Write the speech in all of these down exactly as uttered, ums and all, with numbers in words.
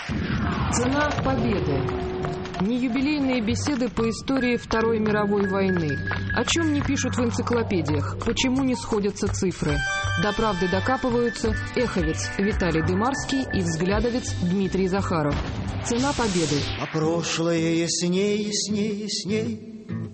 Цена победы. Не юбилейные беседы по истории Второй мировой войны. О чем не пишут в энциклопедиях, почему не сходятся цифры. До правды докапываются эховец Виталий Дымарский и взглядовец Дмитрий Захаров. Цена победы. А прошлое ясней, ясней, ясней.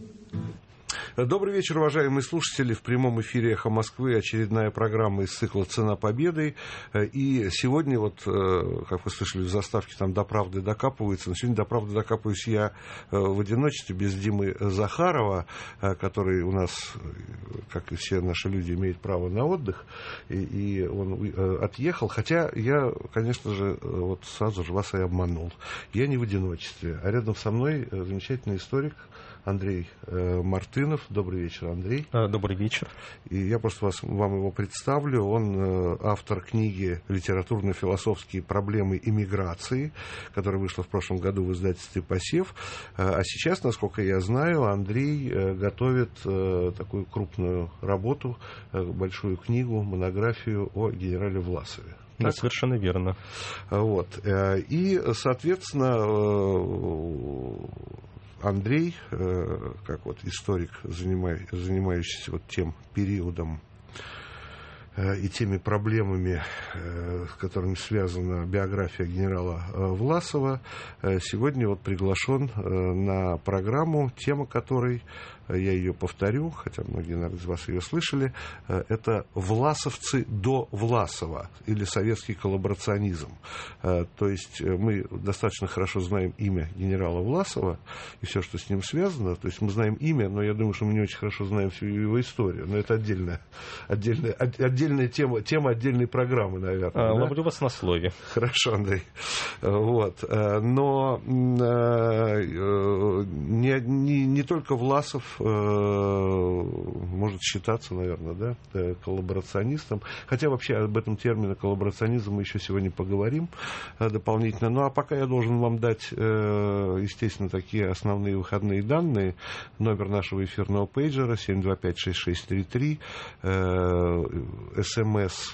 Добрый вечер, уважаемые слушатели. В прямом эфире «Эхо Москвы» очередная программа из цикла «Цена победы». И сегодня, вот, как вы слышали в заставке, там «До правды докапываются». Но сегодня «До правды докапываюсь» я в одиночестве, без Димы Захарова, который у нас, как и все наши люди, имеет право на отдых. И он отъехал. Хотя я, конечно же, вот сразу же вас и обманул. Я не в одиночестве. А рядом со мной замечательный историк Андрей э, Мартынов. Добрый вечер, Андрей. Добрый вечер. И я просто вас, вам его представлю. Он э, автор книги «Литературно-философские проблемы иммиграции», которая вышла в прошлом году в издательстве «Посев». Э, а сейчас, насколько я знаю, Андрей э, готовит э, такую крупную работу, э, большую книгу, монографию о генерале Власове. Да, так? Совершенно верно. Вот. И, соответственно, Андрей, как вот историк, занимающийся вот тем периодом и теми проблемами, с которыми связана биография генерала Власова, сегодня вот приглашен на программу, тема которой, я ее повторю, хотя многие, наверное, из вас ее слышали, это «Власовцы до Власова» или «Советский коллаборационизм». То есть мы достаточно хорошо знаем имя генерала Власова и все, что с ним связано. То есть мы знаем имя, но я думаю, что мы не очень хорошо знаем всю его историю. Но это отдельная, отдельная, отдельная тема, тема отдельной программы, наверное. А, да? Ловлю вас на слове. Хорошо, Андрей. Вот. Но не, не, не только Власов может считаться, наверное, да, коллаборационистом. Хотя вообще об этом термине коллаборационизм мы еще сегодня поговорим дополнительно. Ну а пока я должен вам дать, естественно, такие основные выходные данные. Номер нашего эфирного пейджера семь два пять шесть шесть три три, СМС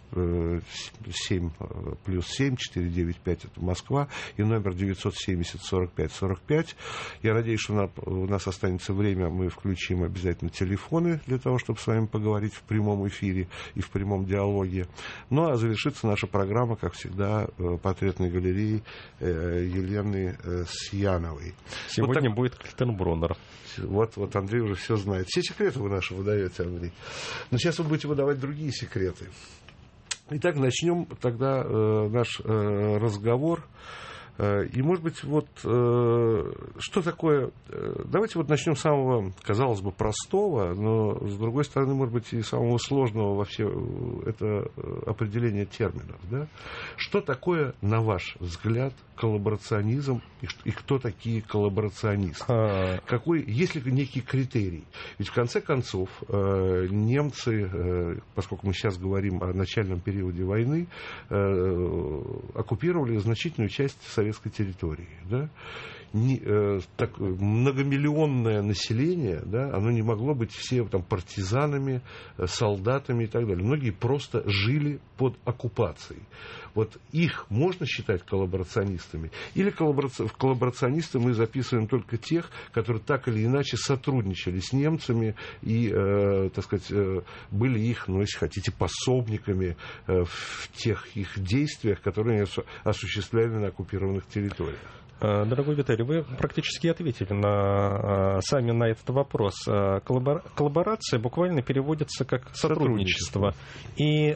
семь плюс семь четыре девять пять, это Москва, и номер девятьсот семьдесят сорок пять сорок пять. Я надеюсь, что у нас останется время, мы включим обязательно телефоны для того, чтобы с вами поговорить в прямом эфире и в прямом диалоге. Ну а завершится наша программа, как всегда, портретной галереей Елены Сьяновой. Сегодня вот так... будет Кальтенбруннер. Вот, вот Андрей уже все знает. Все секреты вы наши выдаете, Андрей. Но сейчас вы будете выдавать другие секреты. Итак, начнем тогда э, наш э, разговор. Э, и, может быть, вот э, что такое... Э, давайте вот начнем с самого, казалось бы, простого, но, с другой стороны, может быть, и самого сложного вообще это определение терминов. Да? Что такое, на ваш взгляд, коллаборационизм и, и кто такие коллаборационисты? А... Какой, есть ли некий критерий? Ведь в конце концов э, немцы, э, поскольку мы сейчас говорим о начальном периоде войны, э, оккупировали значительную часть советской территории. Да? Не, э, так, многомиллионное население, да, оно не могло быть все там, партизанами, солдатами и так далее. Многие просто жили под оккупацией. Вот их можно считать коллаборационистами? Или коллаборационисты мы записываем только тех, которые так или иначе сотрудничали с немцами и, э, так сказать, э, были их, ну, если хотите, пособниками э, в тех их действиях, которые они осуществляли на оккупированных территориях? Дорогой Виталий, вы практически ответили на, сами на этот вопрос. Коллаборация буквально переводится как сотрудничество. сотрудничество. И э,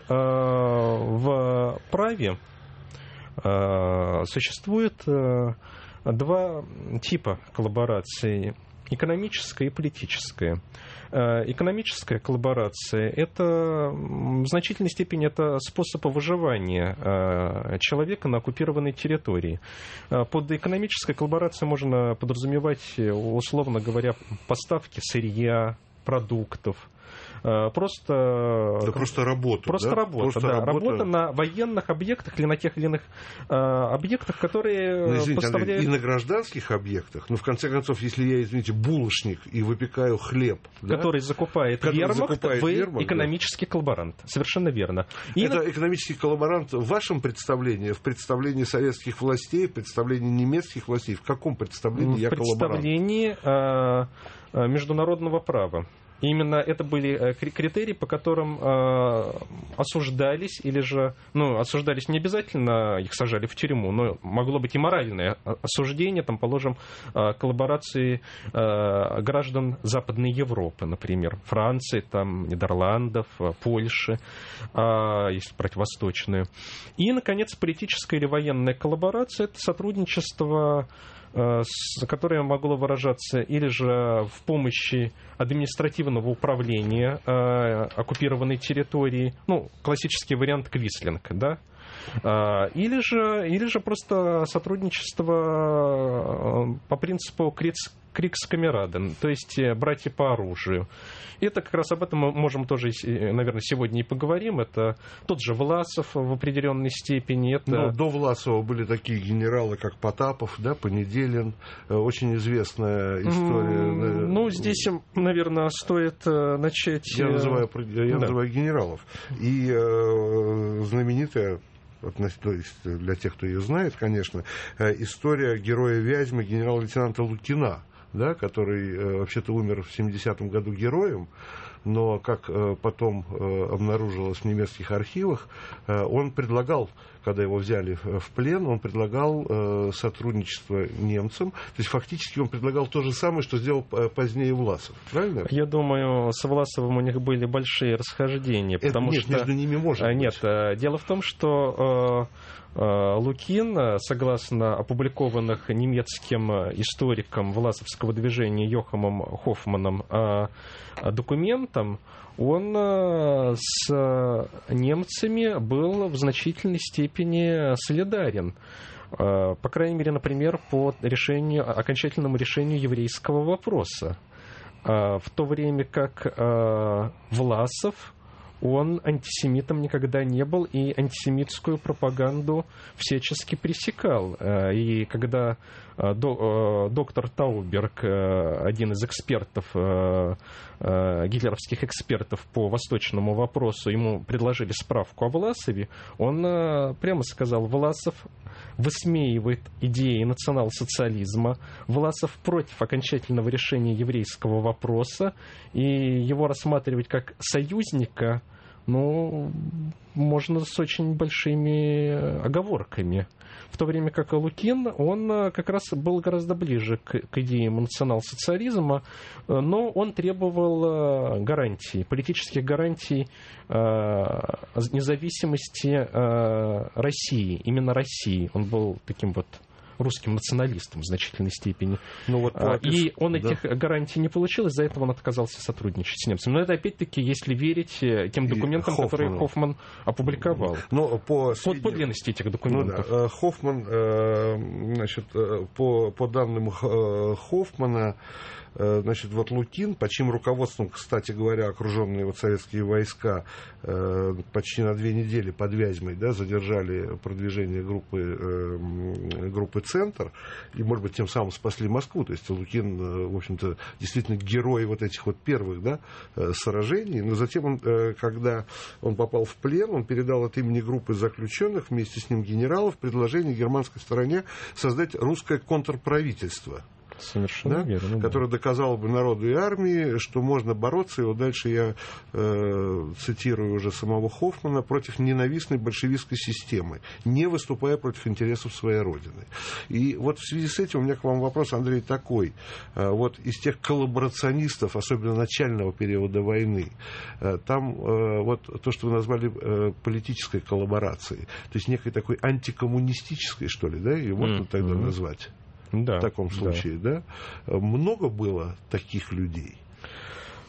в праве э, существует э, два типа коллаборации. Экономическая и политическая. Экономическая коллаборация – это в значительной степени это способ выживания человека на оккупированной территории. Под экономической коллаборацией можно подразумевать, условно говоря, поставки сырья, продуктов, просто... Да, просто работа. Просто да? работа, просто да. работа... Работа на военных объектах или на тех или иных э, объектах, которые ну, извините, поставляют... Андрей, и на гражданских объектах, но в конце концов, если я, извините, булочник и выпекаю хлеб... Который да? закупает который вермахт, закупает вы вермахт, экономический да. коллаборант. Совершенно верно. И Это на... экономический коллаборант в вашем представлении, в представлении советских властей, в представлении немецких властей? В каком представлении в я коллаборант? В представлении э, международного права. И именно это были критерии, по которым э, осуждались, или же, ну, осуждались не обязательно, их сажали в тюрьму, но могло быть и моральное осуждение, там, положим, э, коллаборации э, граждан Западной Европы, например, Франции, там, Нидерландов, Польши, э, если брать восточную. И, наконец, политическая или военная коллаборация — это сотрудничество, которое могло выражаться или же в помощи административного управления э, оккупированной территории, ну, классический вариант Квислинг, да, э, или же, или же просто сотрудничество по принципу Крикскамераден, то есть братья по оружию. И это как раз об этом мы можем тоже, наверное, сегодня и поговорим. Это тот же Власов в определенной степени. Это... Но до Власова были такие генералы, как Потапов, да, Понеделин. Очень известная история. Mm, ну, здесь, наверное, стоит начать... Я называю, я да. называю генералов. И э, знаменитая... То есть для тех, кто ее знает, конечно, история героя Вязьмы, генерала-лейтенанта Лукина, да, который э, вообще-то умер в семидесятом году героем, но, как э, потом э, обнаружилось в немецких архивах, э, он предлагал, когда его взяли в плен, он предлагал э, сотрудничество немцам, то есть фактически он предлагал то же самое, что сделал позднее Власов, правильно? Я думаю, с Власовым у них были большие расхождения, потому Это, нет, что... между ними может быть. Нет, дело в том, что... Лукин, согласно опубликованных немецким историком власовского движения Йохамом Хоффманом документам, он с немцами был в значительной степени солидарен. По крайней мере, например, по решению, окончательному решению еврейского вопроса. В то время как Власов, он антисемитом никогда не был и антисемитскую пропаганду всячески пресекал. И когда доктор Тауберг, один из экспертов, гитлеровских экспертов по восточному вопросу, ему предложили справку о Власове, он прямо сказал: Власов высмеивает идеи национал-социализма, Власов против окончательного решения еврейского вопроса, и его рассматривать как союзника, ну, можно с очень большими оговорками. В то время как Лукин, он как раз был гораздо ближе к, к идеям национал-социализма, но он требовал гарантий, политических гарантий э, независимости э, России, именно России. Он был таким вот русским националистом в значительной степени. Ну, вот, а, и он да. этих гарантий не получил, из-за этого он отказался сотрудничать с немцами. Но это, опять-таки, если верить тем документам, которые Хоффман опубликовал. Но по, по, по длинности этих документов. Ну, да. Хоффман, значит, по, по данным Хоффмана, значит, вот Лукин, под чьим руководством, кстати говоря, окруженные вот советские войска э, почти на две недели под Вязьмой, да, задержали продвижение группы, э, группы «Центр», и, может быть, тем самым спасли Москву. То есть Лукин, э, в общем-то, действительно герой вот этих вот первых, да, э, сражений. Но затем, он, э, когда он попал в плен, он передал от имени группы заключенных, вместе с ним генералов, предложение германской стороне создать русское контрправительство. Совершенно да? верно, Которое да. доказало бы народу и армии, что можно бороться, и вот дальше я э, цитирую уже самого Хоффмана, против ненавистной большевистской системы, не выступая против интересов своей родины. И вот в связи с этим у меня к вам вопрос, Андрей, такой. Э, вот из тех коллаборационистов, особенно начального периода войны, э, там э, вот то, что вы назвали э, политической коллаборацией, то есть некой такой антикоммунистической, что ли, да, ее можно mm-hmm. тогда назвать? Да, в таком случае, да. да? Много было таких людей?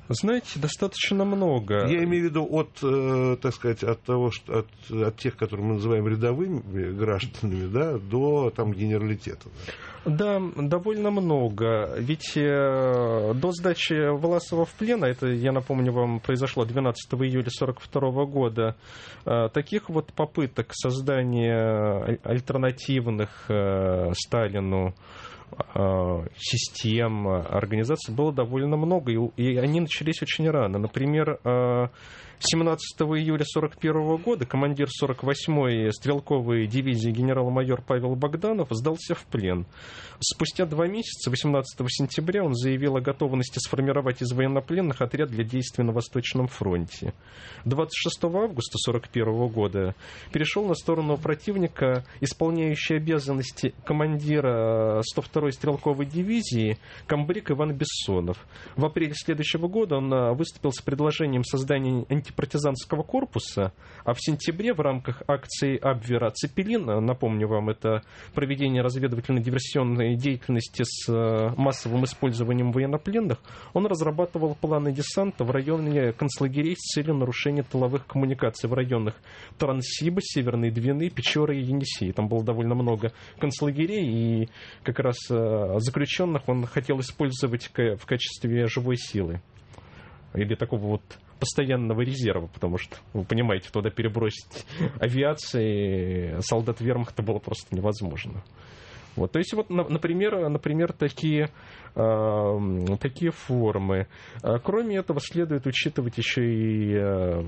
Знаете, достаточно много. Я имею в виду от, э, так сказать, от того, что от, от тех, которые мы называем рядовыми гражданами, да, до там генералитета. Да, довольно много. Ведь э, до сдачи Власова в плен, а это, я напомню вам, произошло двенадцатого июля сорок второго года, э, таких вот попыток создания альтернативных э, Сталину систем, организаций было довольно много, и они начались очень рано. Например, семнадцатого июля сорок первого года командир сорок восьмой стрелковой дивизии генерал-майор Павел Богданов сдался в плен. Спустя два месяца, восемнадцатого сентября, он заявил о готовности сформировать из военнопленных отряд для действий на Восточном фронте. двадцать шестого августа сорок первого года перешел на сторону противника исполняющий обязанности командира сто второй стрелковой дивизии комбриг Иван Бессонов. В апреле следующего года он выступил с предложением создания антипартизанского корпуса, а в сентябре в рамках акции Абвера «Цепелин», напомню вам, это проведение разведывательно-диверсионной деятельности с массовым использованием военнопленных, он разрабатывал планы десанта в районе концлагерей с целью нарушения тыловых коммуникаций в районах Транссиба, Северной Двины, Печоры и Енисея. Там было довольно много концлагерей, и как раз заключенных он хотел использовать в качестве живой силы. Или такого вот постоянного резерва, потому что, вы понимаете, туда перебросить авиации солдат вермахта было просто невозможно. Вот, то есть, вот, например, например такие, э, такие формы. Кроме этого, следует учитывать еще и э,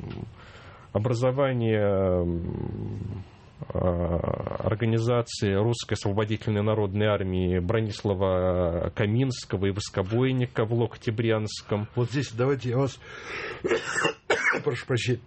образование организации Русской освободительной народной армии Бронислава Каминского и Воскобойника в Локотебрянском. Вот здесь давайте я вас прошу прощения.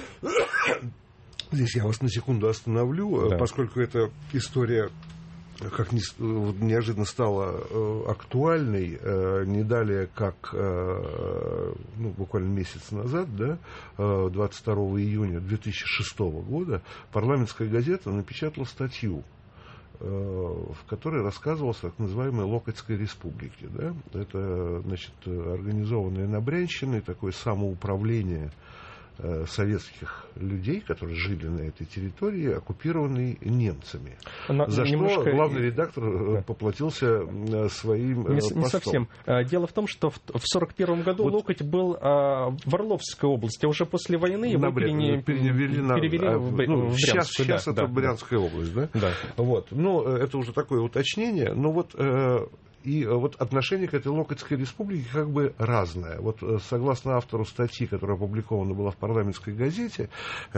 Здесь я вас на секунду остановлю, да. Поскольку эта история как ни, неожиданно стала э, актуальной, э, не далее, как э, ну, буквально месяц назад, да, э, двадцать второго июня две тысячи шестого года, парламентская газета напечатала статью, э, в которой рассказывалось о так называемой Локотской республике. Да? Это, значит, организованное на Брянщине, такое самоуправление советских людей, которые жили на этой территории, оккупированной немцами. Но, за немножко... что главный редактор да. поплатился своим не, постом. Не совсем. Дело в том, что в сорок первом году вот. Локоть был а, в Орловской области, а уже после войны его перене... перевели, на... перевели а, в, ну, в Брянск. Сейчас, сейчас да, это да, Брянская да. область, да? Да. Вот. Ну, это уже такое уточнение. Но вот... И вот отношение к этой Локотской республике как бы разное. Вот согласно автору статьи, которая опубликована была в парламентской газете,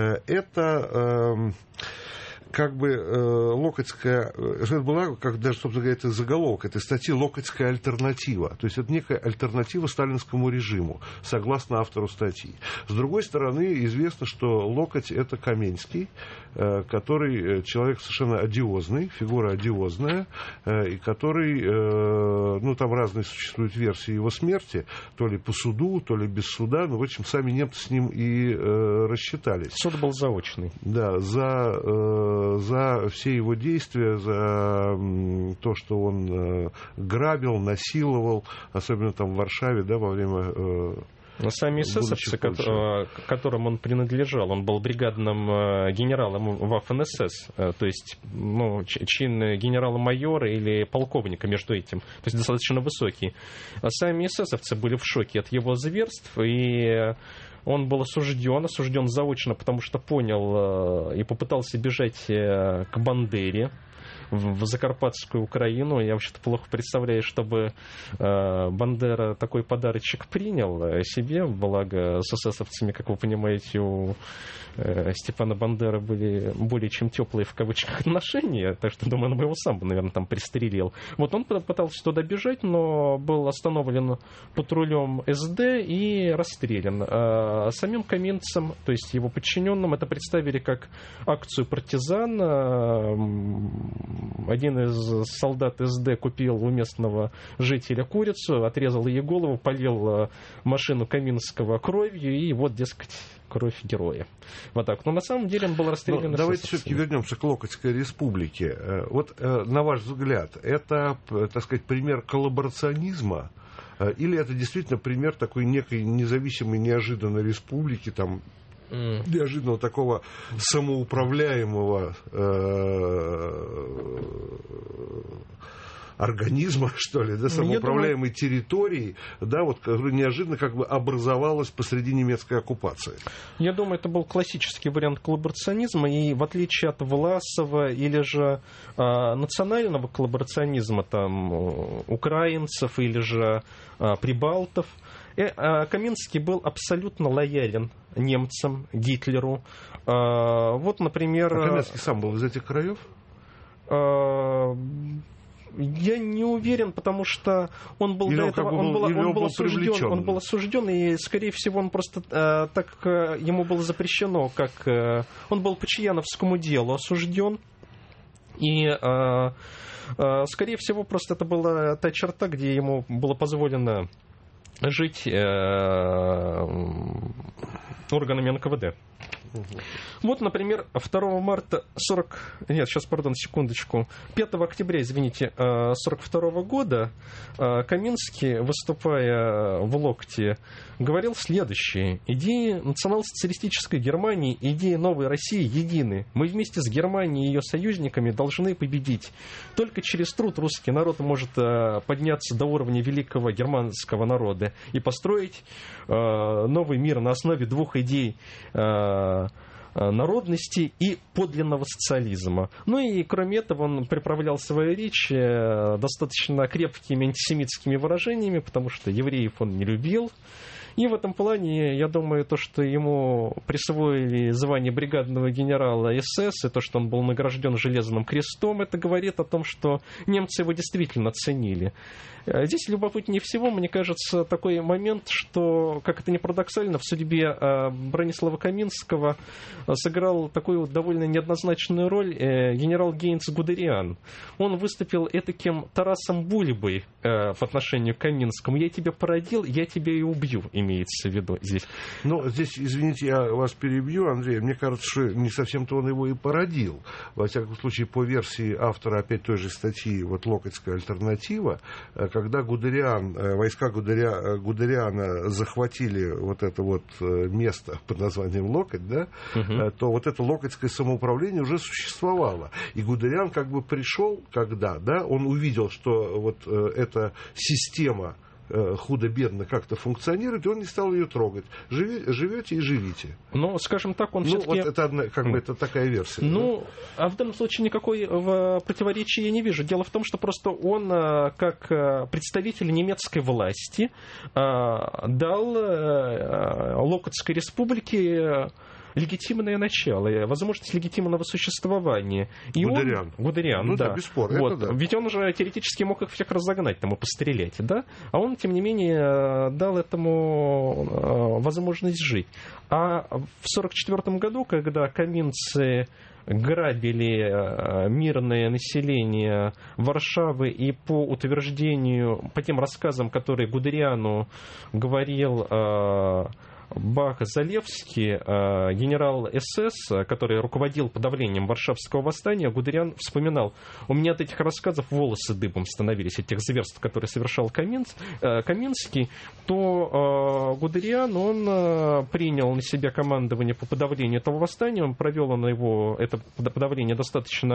это как бы Локотская, это была, как даже, собственно говоря, это заголовок этой статьи, Локотская альтернатива. То есть это некая альтернатива сталинскому режиму, согласно автору статьи. С другой стороны, известно, что Локоть это Каменский, который человек совершенно одиозный, фигура одиозная, и который, ну, там разные существуют версии его смерти, то ли по суду, то ли без суда, но, в общем, сами немцы с ним и рассчитались. Суд был заочный. Да, за, за все его действия, за то, что он грабил, насиловал, особенно там в Варшаве, да, во время... Но сами эсэсовцы, которым он принадлежал, он был бригадным генералом Waffen-эс эс, то есть ну, чин генерала-майора или полковника между этим, то есть достаточно высокий. Сами эсэсовцы были в шоке от его зверств, и он был осужден, осужден заочно, потому что понял и попытался бежать к Бандере в Закарпатскую Украину. Я вообще-то плохо представляю, чтобы э, Бандера такой подарочек принял себе, благо с эсэсовцами, как вы понимаете, у э, Степана Бандеры были более чем теплые в кавычках отношения, так что, думаю, он бы его сам, наверное, там пристрелил. Вот он пытался туда бежать, но был остановлен патрулем эс дэ и расстрелян. А самим каменцам, то есть его подчиненным, это представили как акцию партизан. Один из солдат эс дэ купил у местного жителя курицу, отрезал ей голову, полил машину Каминского кровью, и вот, дескать, кровь героя. Вот так. Но на самом деле он был расстрелян. Давайте все-таки вернемся к Локотской республике. Вот, на ваш взгляд, это, так сказать, пример коллаборационизма Или это действительно пример такой некой независимой, неожиданной республики, там, mm. неожиданного такого самоуправляемого э, организма, что ли, да, самоуправляемой думаю... территории, да, вот неожиданно как бы образовалась посреди немецкой оккупации. Я думаю, это был классический вариант коллаборационизма, и в отличие от Власова или же э, национального коллаборационизма, там, украинцев или же э, прибалтов, э, э, Каменский был абсолютно лоялен немцам, Гитлеру. Э, вот, например... А Каменский сам был из этих краев? Э, Я не уверен, потому что он был или до он этого, как бы он, был, был, он, он был был осужден, он был осужден, и, скорее всего, он просто э, так э, ему было запрещено, как э, он был по Чаяновскому делу осужден, и, э, э, скорее всего, просто это была та черта, где ему было позволено жить э, органами эн ка вэ дэ. Угу. Вот, например, второго марта сорок... Нет, сейчас, пардон, секундочку. пятого октября, извините, сорок второго года Каменский, выступая в Локте, говорил следующее. Идеи национал-социалистической Германии, идеи новой России едины. Мы вместе с Германией и ее союзниками должны победить. Только через труд русский народ может подняться до уровня великого германского народа и построить новый мир на основе двух идей народности и подлинного социализма. Ну и кроме этого он приправлял свои речи достаточно крепкими антисемитскими выражениями, потому что евреев он не любил. И в этом плане, я думаю, то, что ему присвоили звание бригадного генерала эс эс, и то, что он был награжден Железным крестом, это говорит о том, что немцы его действительно ценили. Здесь любопытнее всего, мне кажется, такой момент, что, как это ни парадоксально, в судьбе Бронислава Каменского сыграл такую довольно неоднозначную роль генерал Гейнц Гудериан. Он выступил этаким Тарасом Бульбой по отношению к Каменскому. «Я тебя породил, я тебя и убью», имеется в виду здесь. Ну, здесь, извините, я вас перебью, Андрей. Мне кажется, что не совсем-то он его и породил. Во всяком случае, по версии автора опять той же статьи, вот «Локотская альтернатива», когда Гудериан, войска Гудеря, Гудериана захватили вот это вот место под названием Локоть, да, угу. то вот это локотское самоуправление уже существовало. И Гудериан как бы пришел, когда, да, он увидел, что вот эта система худо-бедно как-то функционирует, и он не стал ее трогать. Живи, живете и живите. Ну, скажем так, он ну, все-таки... Вот это, одна, как бы, это такая версия. Ну, да? А в данном случае никакой противоречия я не вижу. Дело в том, что просто он, как представитель немецкой власти, дал Локотской республике легитимное начало, возможность легитимного существования. И Гудериан. Он, Гудериан, ну, да. да, бесспорно. Вот. Да. Ведь он уже теоретически мог их всех разогнать там и пострелять, да? А он, тем не менее, дал этому возможность жить. А в сорок четвёртом году, когда каменцы грабили мирное население Варшавы, и по утверждению, по тем рассказам, которые Гудериану говорил Бах-Залевский, генерал эс эс, который руководил подавлением Варшавского восстания, Гудериан вспоминал: у меня от этих рассказов волосы дыбом становились, от тех зверств, которые совершал Каменский, то Гудериан, он принял на себя командование по подавлению этого восстания, он провел на его это подавление достаточно...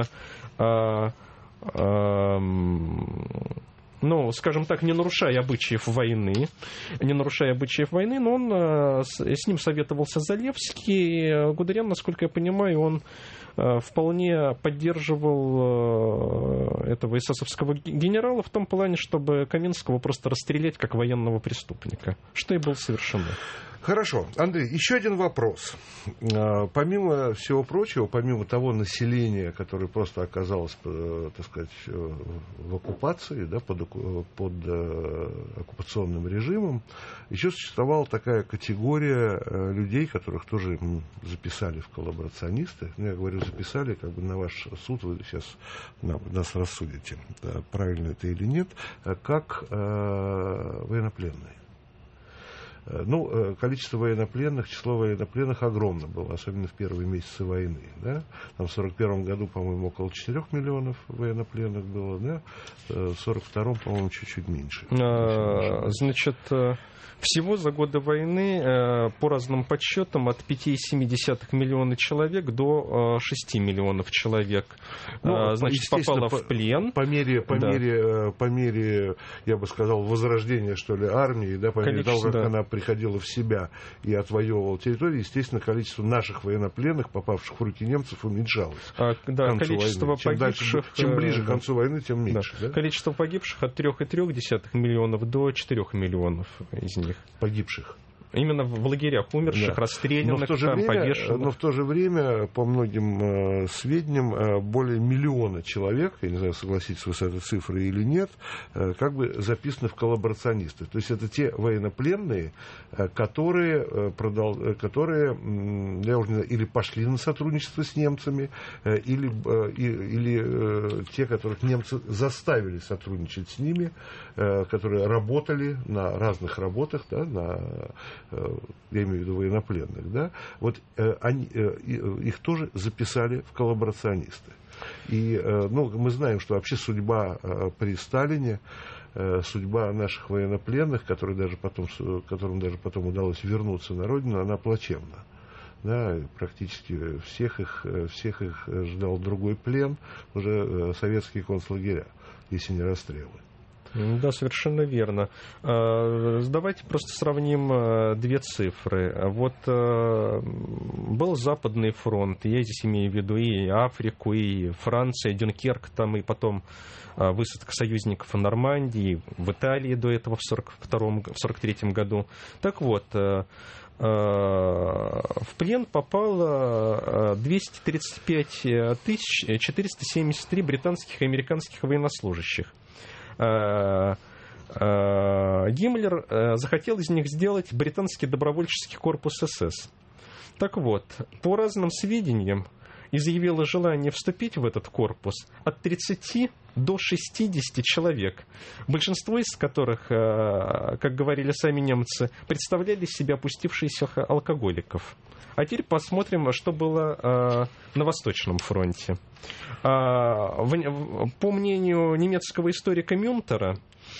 ну, скажем так, не нарушая обычаев войны, не нарушая обычаев войны, но он, с, с ним советовался Залевский. Гудериан, насколько я понимаю, он вполне поддерживал этого эсэсовского генерала в том плане, чтобы Каменского просто расстрелять как военного преступника, что и было совершено. Хорошо. Андрей, еще один вопрос. Помимо всего прочего, помимо того населения, которое просто оказалось, так сказать, в оккупации, да, под, под оккупационным режимом, еще существовала такая категория людей, которых тоже записали в коллаборационисты. Ну, я говорю, записали, как бы на ваш суд вы сейчас нас рассудите, правильно это или нет, как военнопленные. Ну, количество военнопленных, число военнопленных огромно было, особенно в первые месяцы войны. Да? Там в сорок первом году, по-моему, около четырёх миллионов военнопленных было, да? В сорок втором, по-моему, чуть-чуть меньше. А, значит, всего за годы войны, по разным подсчетам, от пяти целых семи десятых миллиона человек до шести миллионов человек, ну, значит, попало по, в плен. По мере, по, да. мере, по мере, я бы сказал, возрождения, что ли, армии, да, по мере того, как да. она приходила в себя и отвоевывала территорию, естественно, количество наших военнопленных, попавших в руки немцев, уменьшалось. А, да, количество чем погибших... Дальше, чем ближе к концу войны, тем меньше. Да. Да? Количество погибших от трёх целых трёх десятых миллионов до четырёх миллионов из них. Погибших. Именно в лагерях умерших, да. расстрелянных, но в, то же там, время, повешенных. но в то же время, по многим э, сведениям, э, более миллиона человек, я не знаю, согласитесь вы с этой цифрой или нет, э, как бы записаны в коллаборационисты. То есть это те военнопленные, э, которые, э, продол... которые э, я уже не знаю, или пошли на сотрудничество с немцами, э, или, э, или э, те, которых немцы заставили сотрудничать с ними, э, которые работали на разных работах, да, на я имею в виду военнопленных, да, вот э, они, э, их тоже записали в коллаборационисты. И э, ну, мы знаем, что вообще судьба э, при Сталине, э, судьба наших военнопленных, которые даже потом, которым даже потом удалось вернуться на родину, она плачевна. Да, практически всех их, всех их ждал другой плен, уже советские концлагеря, если не расстрелы. Да, совершенно верно. Давайте просто сравним две цифры. Вот был Западный фронт, я здесь имею в виду и Африку, и Франция, Дюнкерк, там и потом высадка союзников в Нормандии, в Италии до этого в сорок втором, в сорок третьем году. Так вот, в плен попало двести тридцать пять тысяч четыреста семьдесят три британских и американских военнослужащих. Гиммлер захотел из них сделать британский добровольческий корпус СС. Так вот, по разным сведениям, изъявило желание вступить в этот корпус от тридцати до шестидесяти человек, большинство из которых, как говорили сами немцы, представляли из себя опустившихся алкоголиков. А теперь посмотрим, что было на Восточном фронте. По мнению немецкого историка Мюнтера,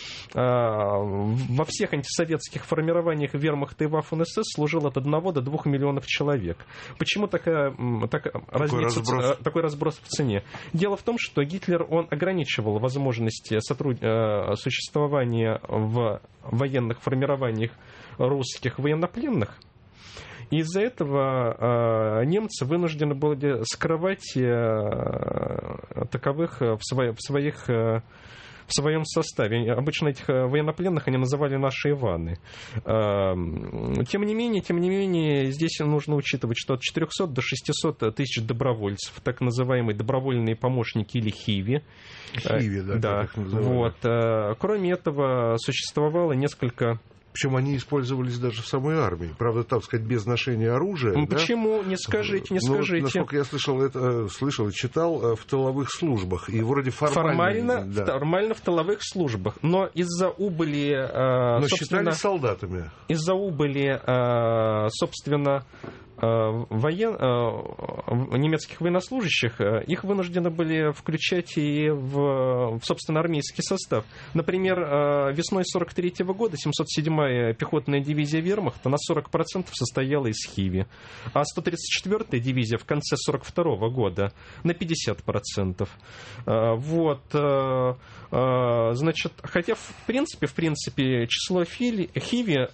во всех антисоветских формированиях вермахта и Waffen-эс эс служило от одного до двух миллионов человек. Почему такая, так, такой, разница, разброс. такой разброс в цене? Дело в том, что Гитлер он ограничивал возможности сотруд... существования в военных формированиях русских военнопленных. Из-за этого э, немцы вынуждены были скрывать э, таковых в, свои, в, своих, э, в своем составе. Обычно этих военнопленных они называли наши Иваны. Э, тем не менее, тем не менее, здесь нужно учитывать, что от четырехсот до шестисот тысяч добровольцев, так называемые добровольные помощники или хиви. Хиви, да, да, как их называют. Вот. Э, кроме этого, существовало несколько... Причем они использовались даже в самой армии. Правда, так сказать, без ношения оружия. Ну, почему? Да? Не скажите, не ну, скажите. Насколько я слышал, это, слышал и читал, в тыловых службах. И вроде формально... Формально, да. формально в тыловых службах. Но из-за убыли... Но считали солдатами. Из-за убыли, собственно... Воен... немецких военнослужащих, их вынуждены были включать и в, в собственно, армейский состав. Например, весной сорок третьего года семьсот седьмая пехотная дивизия вермахта на сорок процентов состояла из хиви, а сто тридцать четвёртая дивизия в конце сорок второго года на пятьдесят процентов. Вот. Значит, хотя в принципе, в принципе число хиви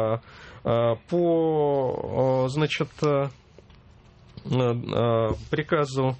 по, значит, приказу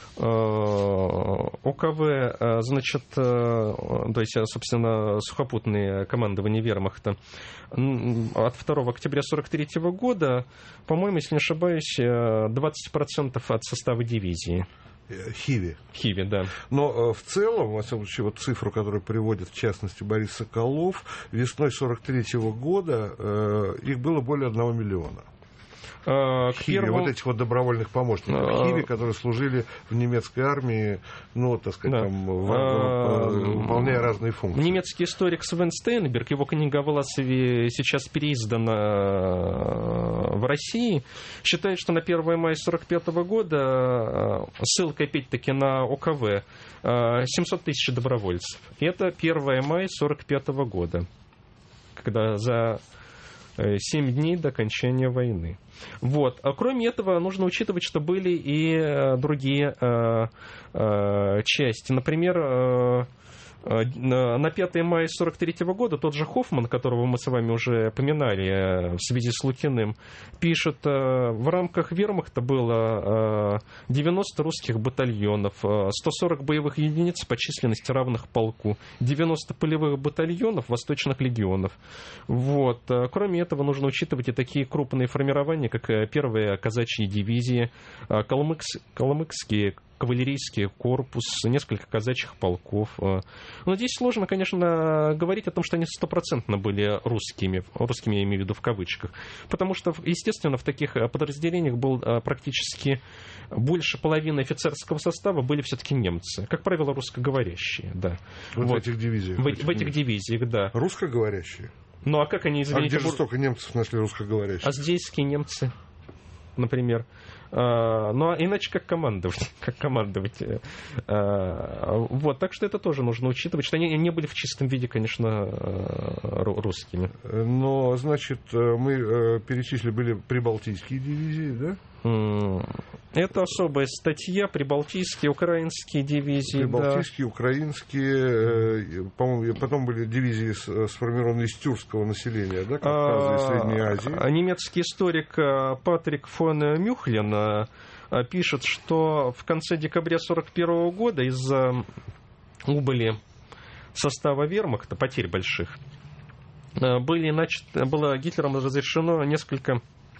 ОКВ, значит, то есть, собственно, сухопутное командование вермахта от второго октября сорок третьего года, по-моему, если не ошибаюсь, двадцать процентов от состава дивизии. Хиви. Хиви, да. Но э, в целом, во всяком случае, вот цифру, которую приводит, в частности, Борис Соколов, весной сорок третьего года э, их было более одного миллиона. К Хиви, первому... вот этих вот добровольных помощников А... Хиви, которые служили в немецкой армии, ну, так сказать, да. там, в... а... выполняя разные функции. Немецкий историк Свен Стейнберг, его книга о Власове сейчас переиздана в России, считает, что на первое мая сорок пятого года, ссылка опять-таки на О К В, семьсот тысяч добровольцев. Это первое мая сорок пятого года, когда за семь дней до окончания войны. Вот. А кроме этого, нужно учитывать, что были и другие э, э, части. Например, э, на пятое мая сорок третьего года тот же Хоффман, которого мы с вами уже поминали в связи с Лукиным, пишет, в рамках вермахта было девяносто русских батальонов, сто сорок боевых единиц по численности равных полку, девяносто полевых батальонов восточных легионов. Вот. Кроме этого, нужно учитывать и такие крупные формирования, как первая казачья дивизия, калмыкс, калмыкские кавалерийский корпус, несколько казачьих полков. Но здесь сложно, конечно, говорить о том, что они стопроцентно были русскими, русскими я имею в виду в кавычках, потому что, естественно, в таких подразделениях был практически больше половины офицерского состава были все-таки немцы, как правило, русскоговорящие, да. Вот, вот. в этих дивизиях. В, в этих дивизиях, да. Русскоговорящие? Ну, а как они, извините... А где же столько немцев нашли русскоговорящих? Аздейские немцы, например. Ну, а иначе как командовать? Как командовать? Вот, так что это тоже нужно учитывать, что они не были в чистом виде, конечно, русскими. Но, значит, мы перечислили, были прибалтийские дивизии, да? Это особая статья, прибалтийские, украинские дивизии. Прибалтийские, да. украинские, по-моему, потом были дивизии, сформированные из тюркского населения, да, Кавказа и Средней Азии. Немецкий историк Патрик фон Мюхлен пишет, что в конце декабря сорок первого года из-за убыли состава вермахта, потерь больших, были начат, было Гитлером разрешено несколько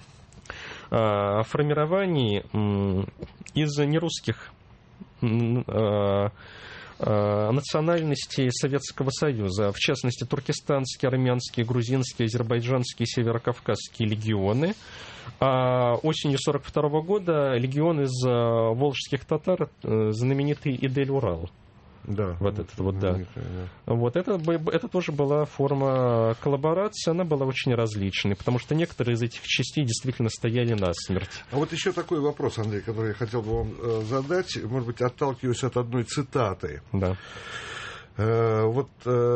формирований из нерусских национальностей Советского Союза, в частности, туркестанские, армянские, грузинские, азербайджанские, северокавказские легионы. А осенью сорок второго года легион из волжских татар, знаменитый Идель-Урал. Да, вот этот вот, да. да. Вот это, это тоже была форма коллаборации, она была очень различной, потому что некоторые из этих частей действительно стояли насмерть. А вот еще такой вопрос, Андрей, который я хотел бы вам задать, может быть, отталкиваясь от одной цитаты. Да. Вот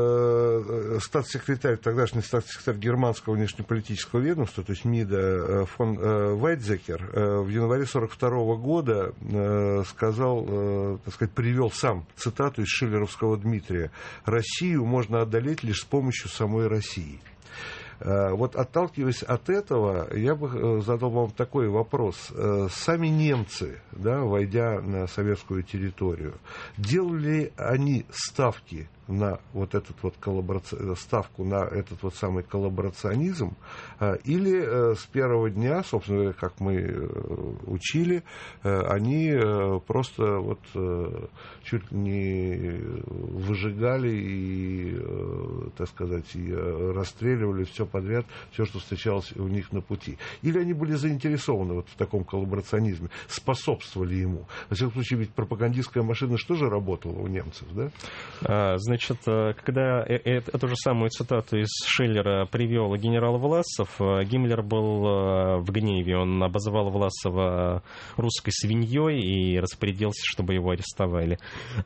э, статс-секретарь, тогдашний статс-секретарь германского внешнеполитического ведомства, то есть МИДа, фон э, Вайдзекер, э, в январе сорок второго года э, сказал, э, так сказать, привел сам цитату из шиллеровского Дмитрия: «Россию можно одолеть лишь с помощью самой России». Вот, отталкиваясь от этого, я бы задал вам такой вопрос. Сами немцы, да, войдя на советскую территорию, делали они ставки на вот этот вот коллабораци... ставку на этот вот самый коллаборационизм, или с первого дня, собственно говоря, как мы учили, они просто вот чуть не выжигали и, так сказать, и расстреливали все подряд, все, что встречалось у них на пути. Или они были заинтересованы вот в таком коллаборационизме, способствовали ему. Во всяком случае, ведь пропагандистская машина что же работала у немцев, да? А, значит, когда эту же самую цитату из Шиллера привел генерал Власов, Гиммлер был в гневе. Он обозвал Власова русской свиньей и распорядился, чтобы его арестовали.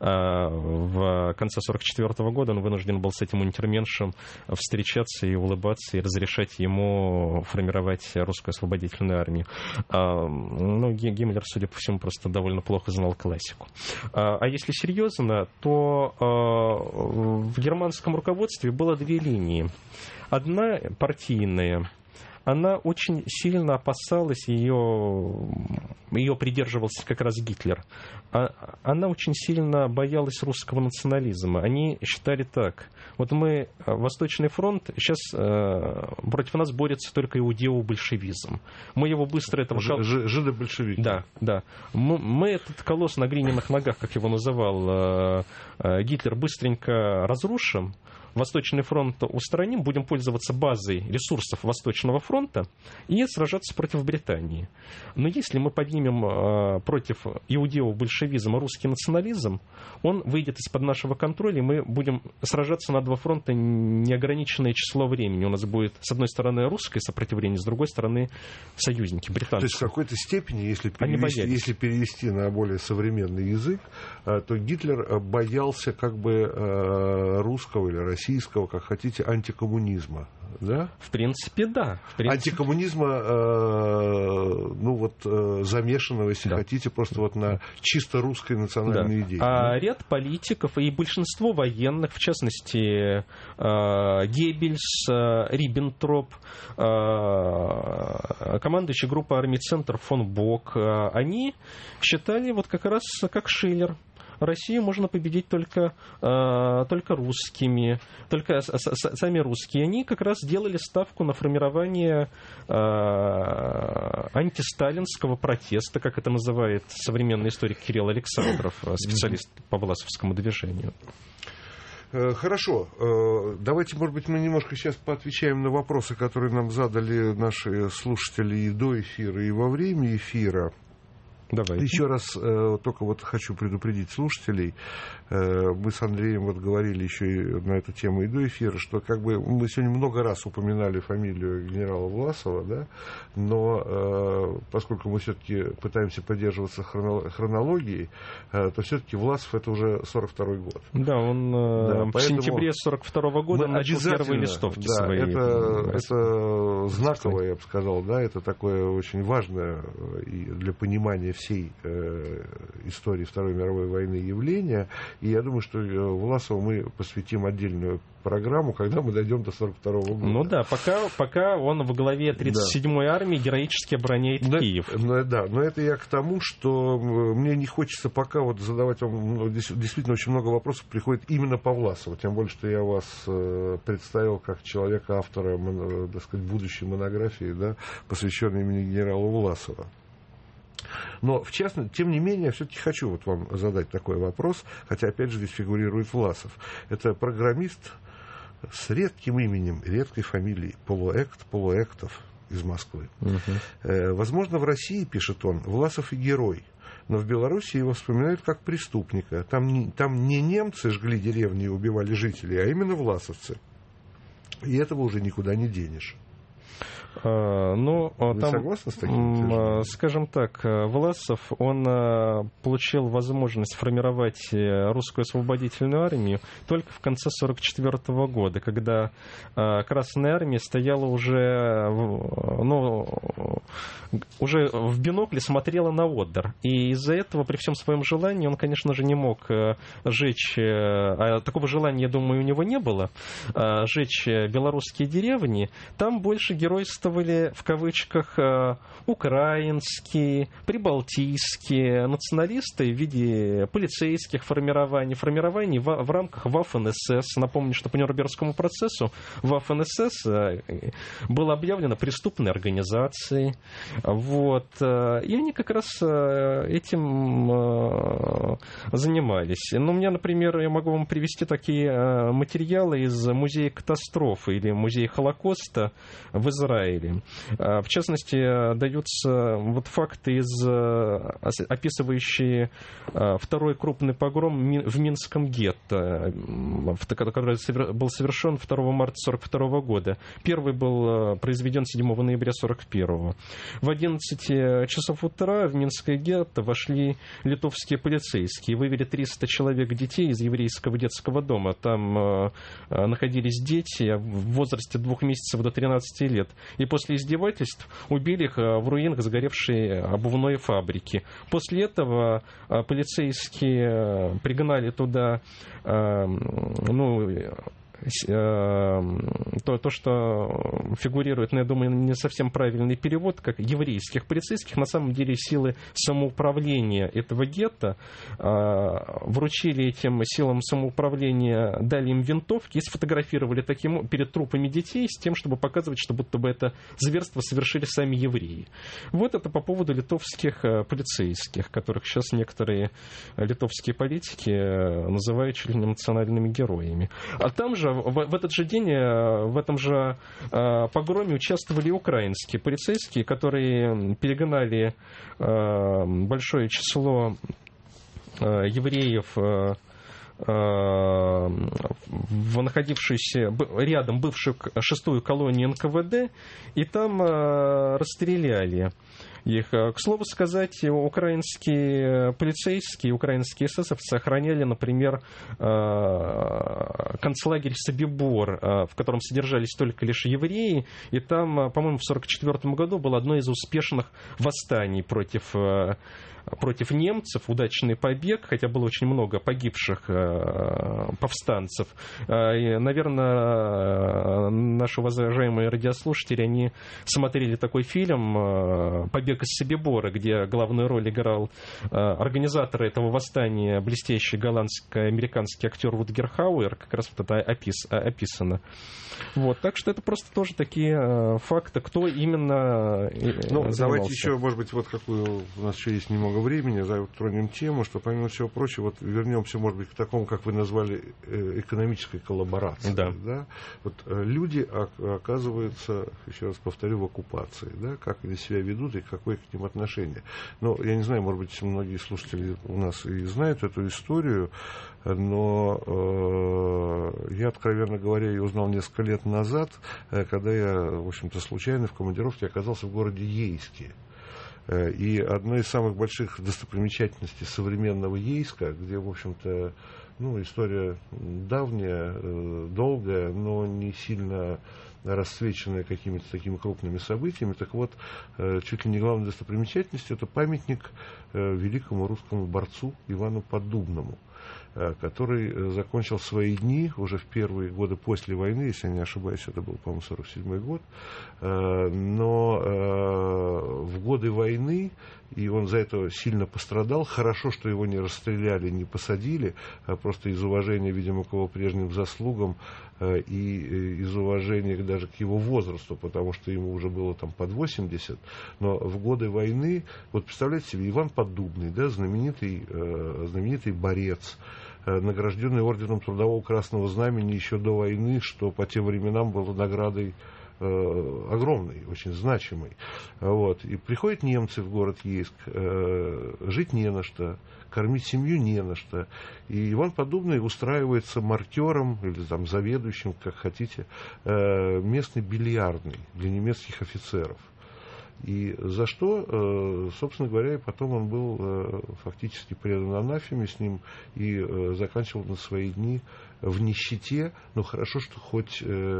В конце сорок четвёртого года он вынужден был с этим унтерменшем встречаться и улыбаться, и разрешать ему формировать русскую освободительную армию. Ну, Гиммлер, судя по всему, просто довольно плохо знал классику. А если серьезно, то в германском руководстве было две линии. Одна партийная. Она очень сильно опасалась, ее, ее придерживался как раз Гитлер. Она очень сильно боялась русского национализма. Они считали так: вот мы, Восточный фронт, сейчас э, против нас борется только иудео-большевизм. Мы его быстро... этого Ж, ж, Жидо-большевики. Да, да. Мы, мы этот колосс на глиняных ногах, как его называл э, э, Гитлер, быстренько разрушим. Восточный фронт устраним, будем пользоваться базой ресурсов Восточного фронта и сражаться против Британии. Но если мы поднимем против иудео-большевизма русский национализм, он выйдет из-под нашего контроля, и мы будем сражаться на два фронта неограниченное число времени. У нас будет, с одной стороны, русское сопротивление, с другой стороны, союзники, британцы. То есть в какой-то степени, если перевести, если перевести на более современный язык, то Гитлер боялся как бы русского или российского, как хотите, антикоммунизма. Да? В принципе, да. В принципе. Антикоммунизма, э, ну вот, э, замешанного, если да. хотите, просто вот на чисто русской национальной да. идее. А да? ряд политиков и большинство военных, в частности, э, Геббельс, э, Риббентроп, э, командующий группой армий «Центр» фон Бок, э, они считали вот как раз как Шиллер. Россию можно победить только, э, только русскими, только с, с, сами русские. Они как раз делали ставку на формирование э, антисталинского протеста, как это называет современный историк Кирилл Александров, специалист по власовскому движению. Хорошо. Давайте, может быть, мы немножко сейчас поотвечаем на вопросы, которые нам задали наши слушатели и до эфира, и во время эфира. Давайте. Еще раз э, только вот хочу предупредить слушателей. Э, мы с Андреем вот говорили еще и на эту тему и до эфира, что как бы мы сегодня много раз упоминали фамилию генерала Власова, да, но э, поскольку мы все-таки пытаемся поддерживаться хроно- хронологией, э, то все-таки Власов это уже сорок второй год. Да, он э, да, в сентябре сорок второго года начал первые листовки да, свои. Это, это знаковое, я бы сказал, да, это такое очень важное и для понимания всей э, истории Второй мировой войны явления. И я думаю, что Власову мы посвятим отдельную программу, когда мы дойдем до сорок второго года. Ну да, пока, пока он во главе тридцать седьмой да. армии героически обороняет но, Киев. Но, да, но это я к тому, что мне не хочется пока вот задавать вам, ну, действительно очень много вопросов приходит именно по Власову, тем более, что я вас э, представил как человека-автора, э, так сказать, будущей монографии, да, посвященной имени генерала Власова. Но, в частности, тем не менее, я все-таки хочу вот вам задать такой вопрос, хотя, опять же, здесь фигурирует Власов. Это программист с редким именем, редкой фамилией, Полуэкт, Полуэктов из Москвы. Угу. Э, возможно, в России, пишет он, Власов и герой, но в Беларуси его вспоминают как преступника. Там не, там не немцы жгли деревни и убивали жителей, а именно власовцы. И этого уже никуда не денешь. Ну, Вы там, согласны с таким утверждением? Скажем так, Власов, он получил возможность формировать русскую освободительную армию только в конце сорок четвёртого года, когда Красная армия стояла уже, ну, уже в бинокле смотрела на Одер. И из-за этого, при всем своем желании, он, конечно же, не мог сжечь, а такого желания, я думаю, у него не было, сжечь белорусские деревни. Там больше геройства в кавычках украинские, прибалтийские националисты в виде полицейских формирований, формирований в, в рамках Waffen-эс эс. Напомню, что по Нюрнбергскому процессу Waffen-эс эс было объявлено преступной организацией. Вот. И они как раз этим занимались. Ну, у меня, например, я могу вам привести такие материалы из музея катастрофы или музея Холокоста в Израиле. В частности, даются вот факты, из, описывающие второй крупный погром в Минском гетто, который был совершен второго марта сорок второго года. Первый был произведен седьмого ноября сорок первого. В одиннадцать часов утра в Минское гетто вошли литовские полицейские, вывели триста человек детей из еврейского детского дома. Там находились дети в возрасте двух месяцев до тринадцати лет. И после издевательств убили их в руинах сгоревшей обувной фабрики. После этого полицейские пригнали туда, ну, То, то, что фигурирует, ну, я думаю, не совсем правильный перевод, как еврейских полицейских, на самом деле силы самоуправления этого гетто вручили этим силам самоуправления, дали им винтовки и сфотографировали таким перед трупами детей с тем, чтобы показывать, что будто бы это зверство совершили сами евреи. Вот это по поводу литовских полицейских, которых сейчас некоторые литовские политики называют чуть ли не национальными героями. А там же в, в этот же день, в этом же погроме участвовали украинские полицейские, которые перегнали большое число евреев в находившуюся рядом бывшую шестую колонию эн ка вэ дэ, и там расстреляли их. К слову сказать, украинские полицейские, украинские эсэсовцы охраняли, например, концлагерь Собибор, в котором содержались только лишь евреи, и там, по-моему, в сорок четвёртом году было одно из успешных восстаний против против немцев, удачный побег, хотя было очень много погибших э, повстанцев. Э, и, наверное, наши уважаемые радиослушатели, они смотрели такой фильм э, «Побег из Собибора», где главную роль играл э, организатор этого восстания, блестящий голландско-американский актер Рутгер Хауэр, как раз вот это опис, описано. Вот, так что это просто тоже такие э, факты, кто именно э, ну, занимался. Давайте еще, может быть, вот какую у нас еще есть немного времени, затронем тему, что, помимо всего прочего, вот вернемся, может быть, к такому, как вы назвали, экономической коллаборации. Да. Да? Вот люди, оказываются, еще раз повторю, в оккупации. Да? Как они себя ведут и какое к ним отношение. Но я не знаю, может быть, многие слушатели у нас и знают эту историю, но э, я, откровенно говоря, ее узнал несколько лет назад, когда я, в общем-то, случайно в командировке оказался в городе Ейске. И одна из самых больших достопримечательностей современного Ейска, где, в общем-то, ну, история давняя, долгая, но не сильно расцвеченная какими-то такими крупными событиями. Так вот, чуть ли не главной достопримечательностью это памятник великому русскому борцу Ивану Поддубному, который закончил свои дни уже в первые годы после войны, если я не ошибаюсь, это был, по-моему, сорок седьмой год, но в годы войны, и он за это сильно пострадал, хорошо, что его не расстреляли, не посадили, а просто из уважения, видимо, к его прежним заслугам и из уважения даже к его возрасту, потому что ему уже было там под восемьдесят, но в годы войны, вот представляете себе, Иван Поддубный, да, знаменитый, знаменитый борец, награжденный орденом Трудового Красного Знамени еще до войны, что по тем временам было наградой э, огромной, очень значимой. Вот. И приходят немцы в город Ейск, э, жить не на что, кормить семью не на что. И Иван Поддубный устраивается маркером или там заведующим, как хотите, э, местной бильярдной для немецких офицеров. И за что, собственно говоря, потом он был фактически предан анафеме, с ним и заканчивал на свои дни в нищете. Но хорошо, что хоть,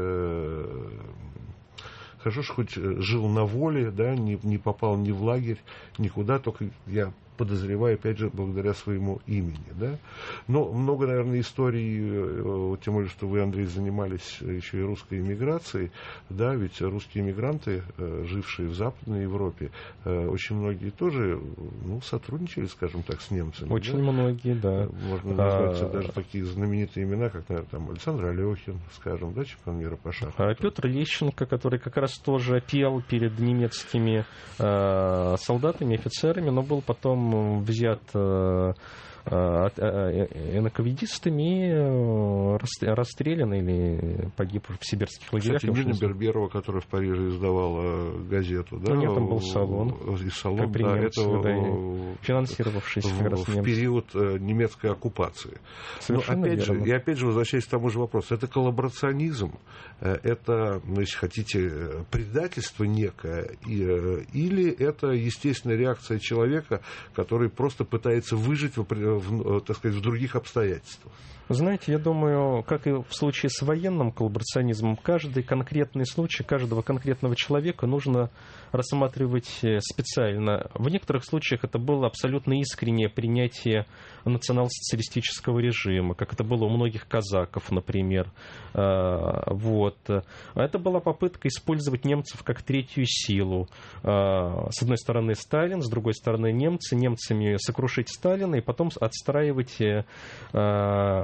хорошо, что хоть жил на воле, да, не, не попал ни в лагерь, никуда, только я подозреваю, опять же, благодаря своему имени. Да? Но много, наверное, историй, тем более, что вы, Андрей, занимались еще и русской эмиграцией, да, ведь русские эмигранты, жившие в Западной Европе, очень многие тоже, ну, сотрудничали, скажем так, с немцами. Очень да? многие, да. Можно назвать а... даже такие знаменитые имена, как, наверное, там Александр Алехин, скажем, да, чемпион мира по шахмату. А Петр Лещенко, который как раз тоже пел перед немецкими э, солдатами, офицерами, но был потом взят э, энакавидистами и расстрелян или погиб в сибирских лагерях. Кстати, Нина Берберова, которая в Париже издавала газету, да? У нее там был салон. И салон, как при да, немцах, это, да, финансировавшийся в, как раз в период немецкой оккупации. Но, опять же, и опять же, возвращаясь к тому же вопросу, это коллаборационизм, это, ну, если хотите, предательство некое, или это естественная реакция человека, который просто пытается выжить в, в, так сказать, в других обстоятельствах. Знаете, я думаю, как и в случае с военным коллаборационизмом, каждый конкретный случай каждого конкретного человека нужно рассматривать специально. В некоторых случаях это было абсолютно искреннее принятие национал-социалистического режима, как это было у многих казаков, например. Вот. Это была попытка использовать немцев как третью силу. С одной стороны Сталин, с другой стороны немцы, немцами сокрушить Сталина и потом отстраивать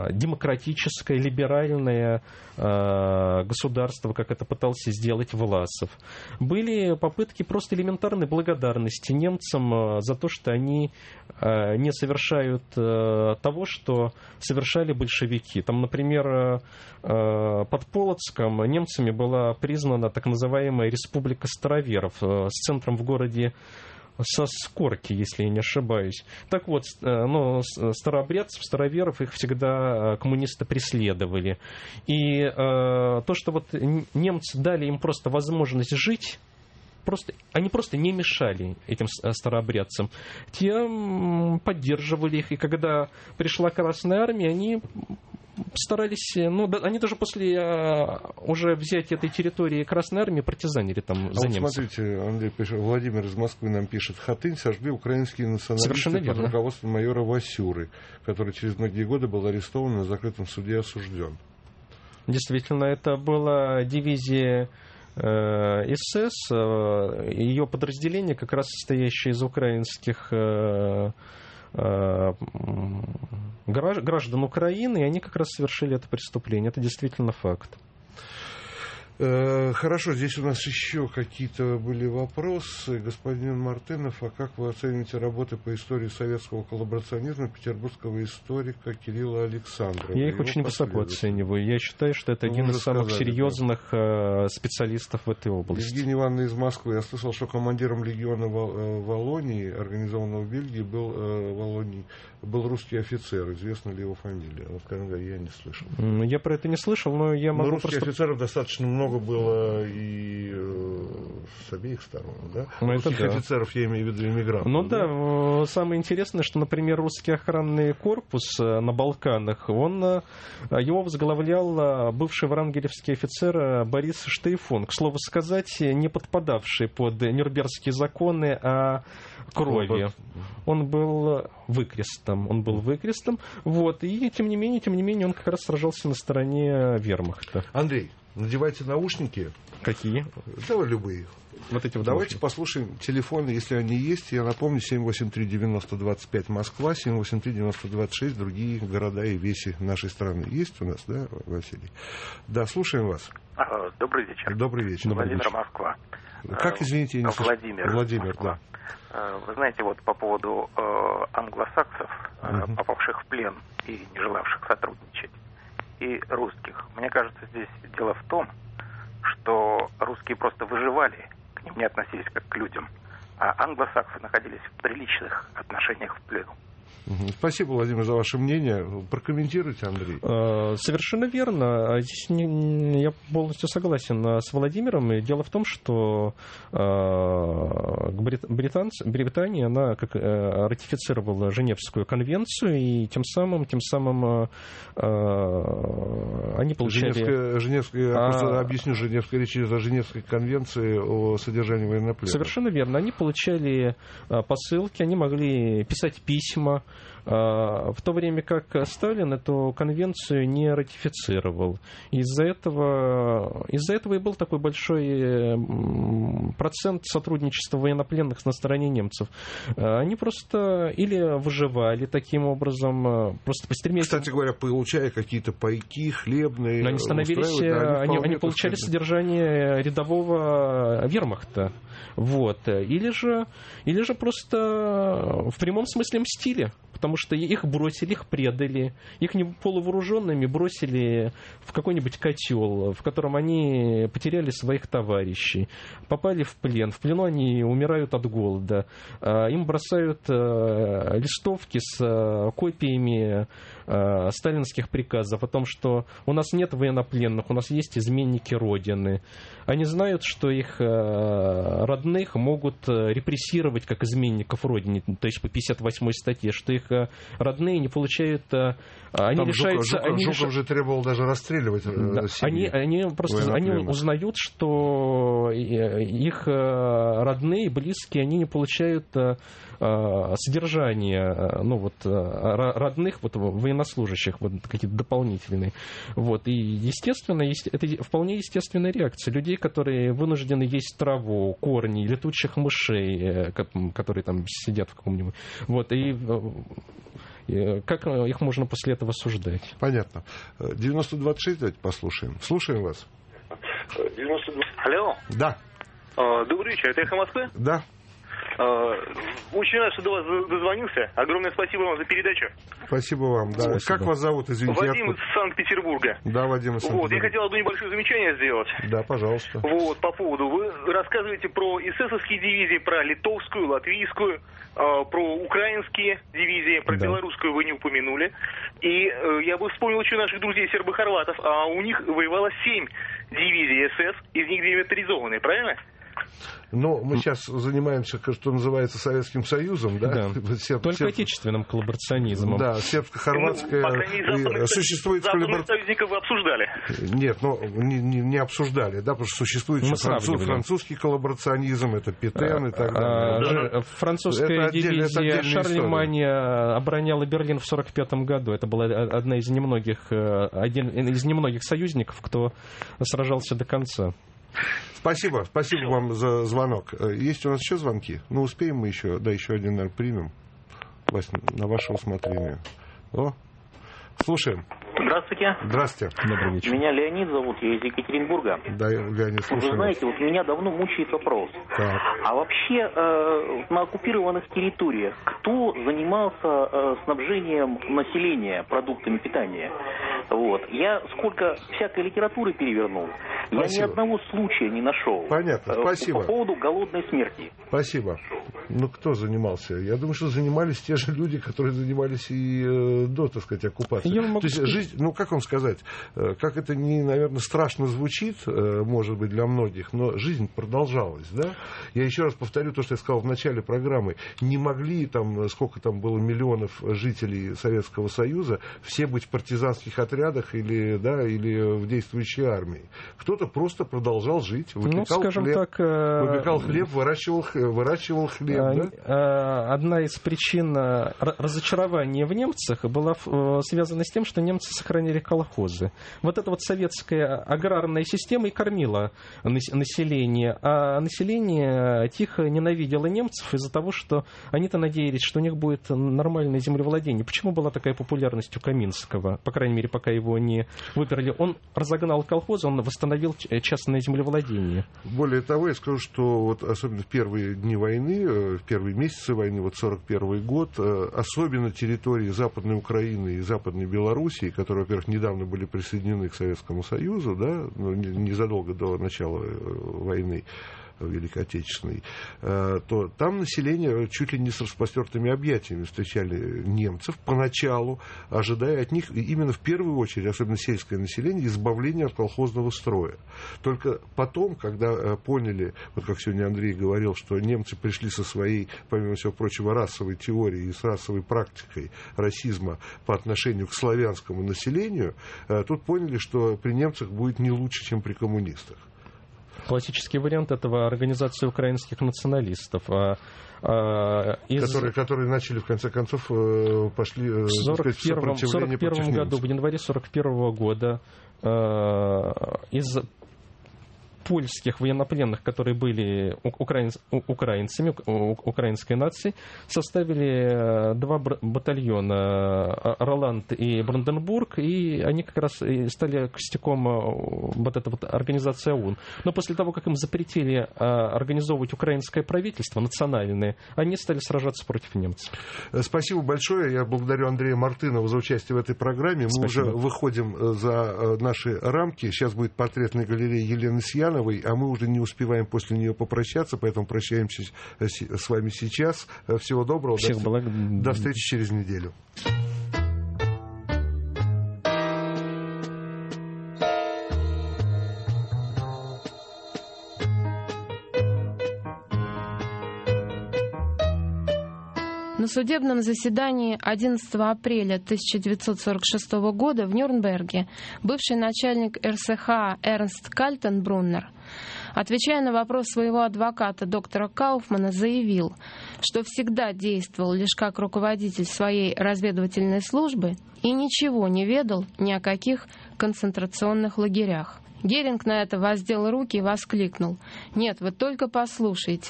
демократическое, либеральное государство, как это пытался сделать Власов. Были попытки просто элементарной благодарности немцам за то, что они не совершают того, что совершали большевики. Там, например, под Полоцком немцами была признана так называемая Республика Староверов с центром в городе со Скорки, если я не ошибаюсь. Так вот, ну, старообрядцев, староверов, их всегда коммунисты преследовали. И э, то, что вот немцы дали им просто возможность жить, просто, они просто не мешали этим старообрядцам. Те поддерживали их, и когда пришла Красная Армия, они старались, ну, да, они даже после а, уже взятия этой территории Красной Армии партизанили там а за вот немцев. Смотрите, Андрей пишет, Владимир из Москвы нам пишет, Хатынь сожгли украинские националисты под руководством майора Васюры, который через многие годы был арестован и на закрытом суде осужден. Действительно, это была дивизия э, СС, э, ее подразделение, как раз состоящее из украинских э, граждан Украины, и они как раз совершили это преступление. Это действительно факт. Хорошо, здесь у нас еще какие-то были вопросы. Господин Мартынов, а как вы оцените работы по истории советского коллаборационизма петербургского историка Кирилла Александрова? Я их очень высоко оцениваю. Я считаю, что это ну, один из самых сказали, серьезных да. специалистов в этой области. Евгений Ивановна из Москвы. Я слышал, что командиром легиона Валлонии, организованного в Бельгии, был, Валлонии, был русский офицер. Известна ли его фамилия? Вот, когда я не слышал. Я про это не слышал, но я могу но русских просто... офицеров достаточно много было и э, с обеих сторон, да? Ну, русских да. офицеров, я имею в виду иммигрантов. Ну да, да, самое интересное, что, например, русский охранный корпус на Балканах, он, его возглавлял бывший врангелевский офицер Борис Штейфун, к слову сказать, не подпадавший под Нюрнбергские законы о крови. Он был выкрестом, он был выкрестом, вот, и тем не менее, тем не менее, он как раз сражался на стороне вермахта. Андрей, надевайте наушники. Какие? Да, любые. Вот эти вот Давайте наушники. Послушаем телефоны, если они есть. Я напомню, семь восемь три девяносто двадцать пять Москва, семь восемь три девяносто двадцать шесть другие города и веси нашей страны. Есть у нас, да, Василий? Да, слушаем вас. Добрый вечер. Добрый вечер. Владимир, вечер. Москва. Как, извините, я не слышу? Владимир. Владимир, Москва. да. Вы знаете, вот по поводу э, англосаксов, uh-huh. попавших в плен и не желавших сотрудничать, и русских. Мне кажется, здесь дело в том, что русские просто выживали, к ним не относились как к людям, а англосаксы находились в приличных отношениях в плену. Спасибо, Владимир, за ваше мнение. Прокомментируйте, Андрей. Совершенно верно. Здесь не, я полностью согласен с Владимиром. И дело в том, что Британцы, Британия, она как ратифицировала Женевскую конвенцию, и тем самым, тем самым они получали... Женевская, Женевская, а... просто объясню, Женевская речь идет о Женевской конвенции о содержании военнопленных. Совершенно верно. Они получали посылки, они могли писать письма, в то время как Сталин эту конвенцию не ратифицировал. Из-за этого, из-за этого и был такой большой процент сотрудничества военнопленных на стороне немцев. Они просто или выживали таким образом, просто постремились... Кстати говоря, получая какие-то пайки, хлебные... Но они становились... Да, они, они, они получали сказать... содержание рядового вермахта. Вот. Или же, или же просто в прямом смысле мстили. Потому что их бросили, их предали, их не полувооруженными бросили в какой-нибудь котел, в котором они потеряли своих товарищей, попали в плен. В плену они умирают от голода. Им бросают листовки с копиями сталинских приказов о том, что у нас нет военнопленных, у нас есть изменники Родины. Они знают, что их родных могут репрессировать как изменников Родине, то есть по пятьдесят восьмой статье, что их родные не получают... Они Там лишаются... Жуков, они Жуков лиш... же требовал даже расстреливать да, они, они просто они узнают, что их родные, близкие, они не получают содержание, ну вот, родных вот, военнослужащих, вот, какие-то дополнительные. Вот. И, естественно, это вполне естественная реакция людей, которые вынуждены есть траву, корни, летучих мышей, которые там сидят в каком-нибудь... Вот. И Как их можно после этого осуждать? Понятно. девяносто двадцать шесть давайте послушаем. Слушаем вас. девяносто два Алло. Да. Добрый вечер. Это «Эхо Москвы»? Да. Очень рад, что до вас дозвонился. Огромное спасибо вам за передачу. Спасибо вам. Да. Спасибо. Как вас зовут, извините? Вадим откуда? из Санкт-Петербурга. Да, Вадим из Санкт-Петербурга. Вот, я хотел одно небольшое замечание сделать. Да, пожалуйста. Вот, по поводу. Вы рассказываете про эсэсовские дивизии, про литовскую, латвийскую, э, про украинские дивизии, про да. белорусскую вы не упомянули. И э, я бы вспомнил еще наших друзей сербо-хорватов, а у них воевало семь дивизий эс эс, из них две милитаризованные, правильно? Но мы сейчас занимаемся, что называется, Советским Союзом, да? Да. Серб, Только серб... отечественным коллаборационизмом. Да, сербско-хорватская... Ну, по крайней мере, западных, существует западных коллабор... союзников вы обсуждали. Нет, ну, не, не, не обсуждали, да, потому что существует еще француз, французский коллаборационизм, это Петен и так далее. А, французская это дивизия Шарлеманя обороняла Берлин в сорок пятом году. Это была одна из немногих, один из немногих союзников, кто сражался до конца. Спасибо, спасибо вам за звонок. Есть у нас еще звонки? Ну, успеем мы еще, да, еще один, наверное, примем. Вась, на ваше усмотрение. О, слушаем. Здравствуйте. Здравствуйте. Добрый вечер. Меня Леонид зовут, я из Екатеринбурга. Да, Леонид, слушаю. Вы знаете, вот меня давно мучает вопрос. Так. А вообще э, на оккупированных территориях кто занимался э, снабжением населения продуктами питания? Вот. Я сколько всякой литературы перевернул, Спасибо. я ни одного случая не нашел. Понятно, э, спасибо. По поводу голодной смерти. Спасибо. Ну, кто занимался? Я думаю, что занимались те же люди, которые занимались и э, до, так сказать, оккупации. Я могу То есть сказать... жизнь, ну, как вам сказать, э, как это не, наверное, страшно звучит, э, может быть, для многих, но жизнь продолжалась, да? Я еще раз повторю то, что я сказал в начале программы. Не могли там, сколько там было миллионов жителей Советского Союза, все быть в партизанских отрядах или, да, или в действующей армии. Кто-то просто продолжал жить, выпекал ну, скажем хлеб, так, э... выпекал хлеб, выращивал, выращивал хлеб. Да? Одна из причин разочарования в немцах была связана с тем, что немцы сохранили колхозы. Вот эта вот советская аграрная система и кормила население, а население тихо ненавидело немцев из-за того, что они-то надеялись, что у них будет нормальное землевладение. Почему была такая популярность у Каминского? По крайней мере, пока его не выперли. Он разогнал колхозы, он восстановил частное землевладение. Более того, я скажу, что вот особенно в первые дни войны, в первые месяцы войны, вот сорок первый год, особенно территории Западной Украины и Западной Белоруссии, которые, во-первых, недавно были присоединены к Советскому Союзу, да, незадолго до начала войны Великой Отечественной, то там население чуть ли не с распростертыми объятиями встречали немцев поначалу, ожидая от них именно в первую очередь, особенно сельское население, избавления от колхозного строя. Только потом, когда поняли, вот как сегодня Андрей говорил, что немцы пришли со своей, помимо всего прочего, расовой теорией и с расовой практикой расизма по отношению к славянскому населению, тут поняли, что при немцах будет не лучше, чем при коммунистах. Классический вариант этого — организация украинских националистов. А, а, из... которые, которые начали, в конце концов, пошли в сорок первом году, в январе сорок первого года, а, из польских военнопленных, которые были украин... украинцами, украинской нации, составили два батальона, Роланд и Бранденбург, и они как раз стали костяком вот этой вот организации ОУН. Но после того, как им запретили организовывать украинское правительство, национальное, они стали сражаться против немцев. Спасибо большое. Я благодарю Андрея Мартынова за участие в этой программе. Мы Спасибо. уже выходим за наши рамки. Сейчас будет портретная галерея Елены Сьяновой, а мы уже не успеваем после нее попрощаться, поэтому прощаемся с вами сейчас. Всего доброго. Всех до, благ... до встречи через неделю. На судебном заседании одиннадцатого апреля тысяча девятьсот сорок шестого года в Нюрнберге бывший начальник эр эс ха Эрнст Кальтенбруннер, отвечая на вопрос своего адвоката доктора Кауфмана, заявил, что всегда действовал лишь как руководитель своей разведывательной службы и ничего не ведал ни о каких концентрационных лагерях. Геринг на это воздел руки и воскликнул: «Нет, вы только послушайте.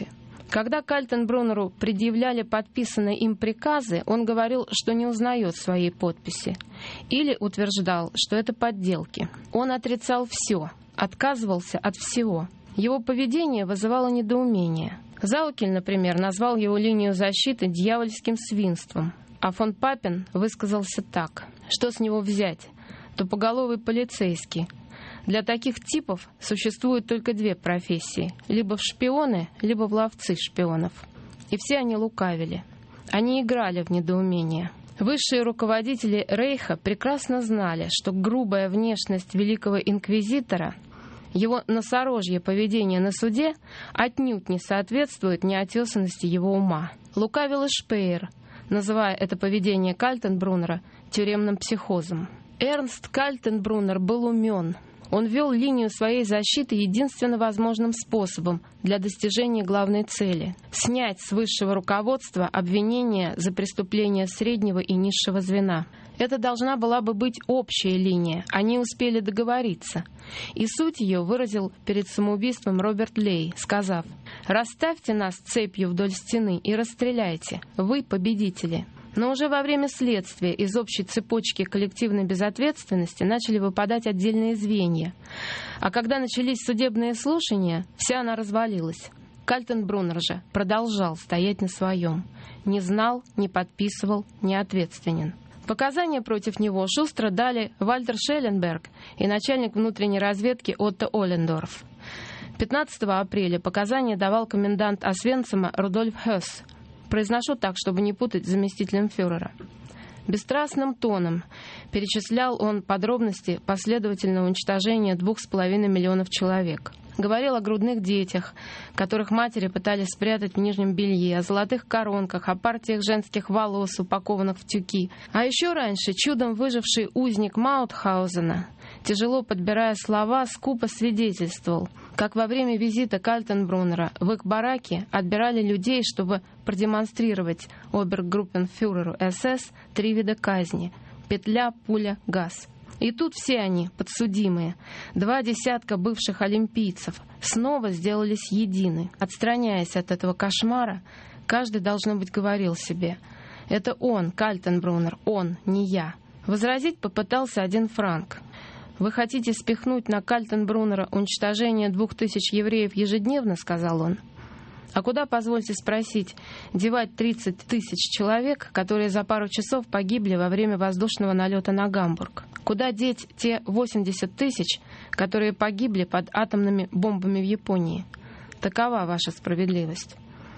Когда Кальтенбруннеру предъявляли подписанные им приказы, он говорил, что не узнает своей подписи, или утверждал, что это подделки. Он отрицал все, отказывался от всего. Его поведение вызывало недоумение. Заукель, например, назвал его линию защиты дьявольским свинством, а фон Папен высказался так: что с него взять? Тупоголовый полицейский. Для таких типов существуют только две профессии: либо в шпионы, либо в ловцы шпионов. И все они лукавили. Они играли в недоумение. Высшие руководители Рейха прекрасно знали, что грубая внешность великого инквизитора, его носорожье поведение на суде отнюдь не соответствует неотесанности его ума. Лукавил и Шпеер, называя это поведение Кальтенбруннера тюремным психозом. Эрнст Кальтенбруннер был умен. Он вел линию своей защиты единственно возможным способом для достижения главной цели — снять с высшего руководства обвинения за преступления среднего и низшего звена. Это должна была бы быть общая линия, они успели договориться. И суть ее выразил перед самоубийством Роберт Лей, сказав: «Расставьте нас цепью вдоль стены и расстреляйте, вы победители». Но уже во время следствия из общей цепочки коллективной безответственности начали выпадать отдельные звенья. А когда начались судебные слушания, вся она развалилась. Кальтенбруннер же продолжал стоять на своем. Не знал, не подписывал, не ответственен. Показания против него шустро дали Вальтер Шелленберг и начальник внутренней разведки Отто Оллендорф. пятнадцатого апреля показания давал комендант Освенцима Рудольф Хёс. Произношу так, чтобы не путать с заместителем фюрера. Бесстрастным тоном перечислял он подробности последовательного уничтожения двух с половиной миллионов человек. Говорил о грудных детях, которых матери пытались спрятать в нижнем белье, о золотых коронках, о партиях женских волос, упакованных в тюки. А еще раньше чудом выживший узник Маутхаузена, тяжело подбирая слова, скупо свидетельствовал, как во время визита Кальтенбруннера в их бараке отбирали людей, чтобы продемонстрировать обергруппенфюреру СС три вида казни — петля, пуля, газ. И тут все они, подсудимые, два десятка бывших олимпийцев, снова сделались едины. Отстраняясь от этого кошмара, каждый, должно быть, говорил себе: «Это он, Кальтенбруннер, он, не я». Возразить попытался один Франк. «Вы хотите спихнуть на Кальтенбруннера уничтожение двух тысяч евреев ежедневно?» — сказал он. «А куда, позвольте спросить, девать тридцать тысяч человек, которые за пару часов погибли во время воздушного налета на Гамбург? Куда деть те восемьдесят тысяч, которые погибли под атомными бомбами в Японии? Такова ваша справедливость».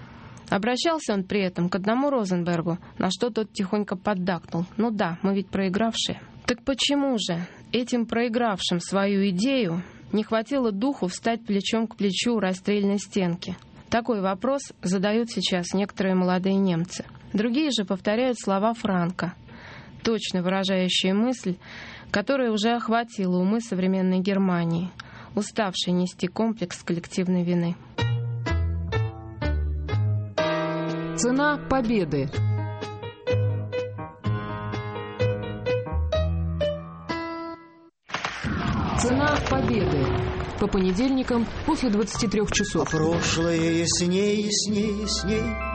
Обращался он при этом к одному Розенбергу, на что тот тихонько поддакнул: «Ну да, мы ведь проигравшие». Так почему же этим проигравшим свою идею не хватило духу встать плечом к плечу у расстрельной стенки? Такой вопрос задают сейчас некоторые молодые немцы. Другие же повторяют слова Франка, точно выражающие мысль, которая уже охватила умы современной Германии, уставшей нести комплекс коллективной вины. Цена победы. Цена победы. По понедельникам после двадцати трёх часов. А прошлое ясней, ясней, ясней.